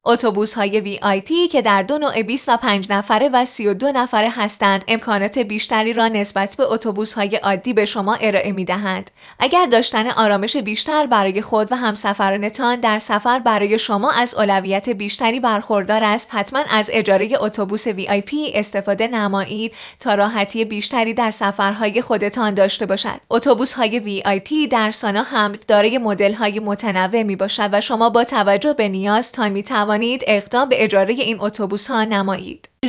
اتوبوس‌های VIP که در 2 نوع 25 نفره و 32 نفره هستند، امکانات بیشتری را نسبت به اتوبوس‌های عادی به شما ارائه می‌دهند. اگر داشتن آرامش بیشتر برای خود و همسفرانتان در سفر برای شما از اولویت بیشتری برخوردار است، حتما از اجاره اتوبوس VIP استفاده نمایید تا راحتی بیشتری در سفرهای خودتان داشته باشد. اتوبوس‌های VIP در سانا هم دارای مدل‌های متنوع می‌باشد و شما با توجه به نیازتان می‌توانید اقدام به اجاره این اتوبوس‌ها نمایید.